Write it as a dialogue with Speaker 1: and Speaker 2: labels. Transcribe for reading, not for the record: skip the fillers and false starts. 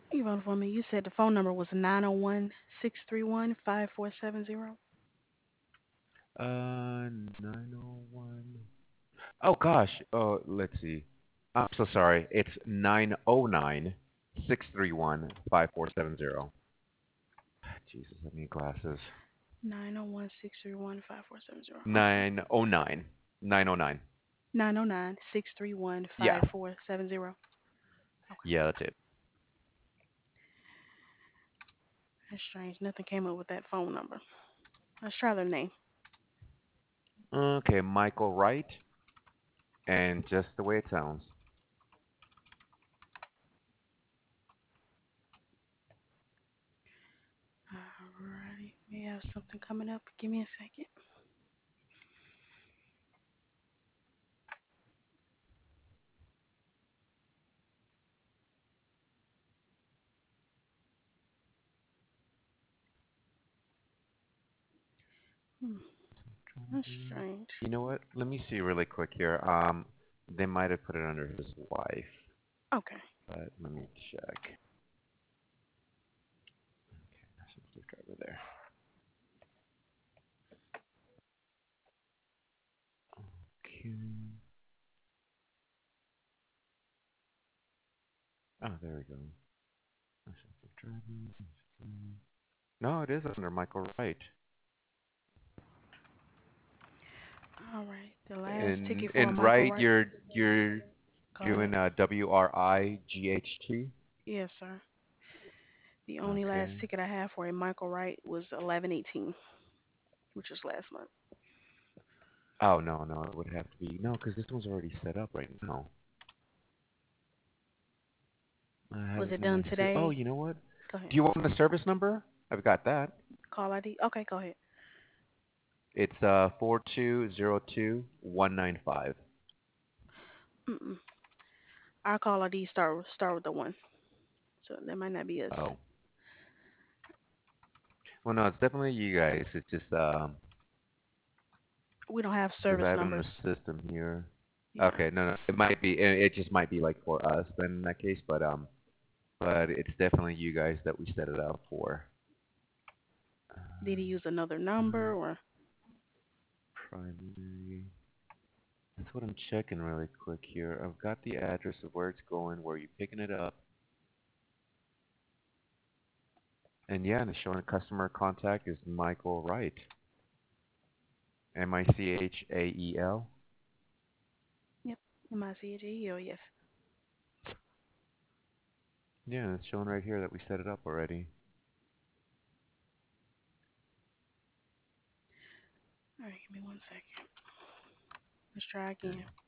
Speaker 1: Even for me, you said the phone number was 901-631-5470.
Speaker 2: Uh, 901. Oh gosh. Let's see. I'm so sorry. It's 909-631-5470. Jesus, I need glasses.
Speaker 1: 901-631-5470. Okay.
Speaker 2: 909. 909. Yeah.
Speaker 1: 909-631-5470. Okay.
Speaker 2: Yeah, that's it.
Speaker 1: That's strange. Nothing came up with that phone number. Let's try their name.
Speaker 2: Okay, Michael Wright, and just the way it sounds.
Speaker 1: Alrighty. We have something coming up. Give me a second. Hmm. That's strange.
Speaker 2: You know what? Let me see really quick here. They might have put it under his wife,
Speaker 1: Okay.
Speaker 2: but let me check. That's a click over there. Okay. Oh, there we go. No, it is under Michael Wright.
Speaker 1: Alright. The last
Speaker 2: And
Speaker 1: ticket for
Speaker 2: and
Speaker 1: Michael
Speaker 2: Wright,
Speaker 1: Wright.
Speaker 2: you're
Speaker 1: Go ahead.
Speaker 2: doing WRIGHT.
Speaker 1: Yes, sir. The only last
Speaker 2: Okay.
Speaker 1: ticket I have for a Michael Wright was 11/18, which was last month.
Speaker 2: Oh no, no, it would have to be no, because this one's already set up right now. I have
Speaker 1: Was
Speaker 2: it
Speaker 1: it
Speaker 2: in my
Speaker 1: done
Speaker 2: system. Oh,
Speaker 1: today?
Speaker 2: you know what?
Speaker 1: Go ahead.
Speaker 2: Do you want the service number? I've got that.
Speaker 1: Call ID. Okay, go ahead.
Speaker 2: It's 4202-195.
Speaker 1: Mm-mm. Our call ID start with the one, so that might not be us.
Speaker 2: Oh. Well, no, it's definitely you guys. It's just
Speaker 1: We don't have
Speaker 2: because I
Speaker 1: service
Speaker 2: have it in
Speaker 1: numbers.
Speaker 2: the system here.
Speaker 1: Yeah.
Speaker 2: Okay, no, no, it might be. It just might be like for us then in that case, but it's definitely you guys that we set it up for.
Speaker 1: Did he use another
Speaker 2: Uh,
Speaker 1: number or?
Speaker 2: primary. That's what I'm checking really quick here. I've got the address of where it's going, where you're picking it up, and yeah, and it's showing a customer contact is Michael Wright, Michael.
Speaker 1: Yep. MICHE or yes.
Speaker 2: Yeah, it's showing right here that we set it up already.
Speaker 1: All right, give me one second. Let's try again.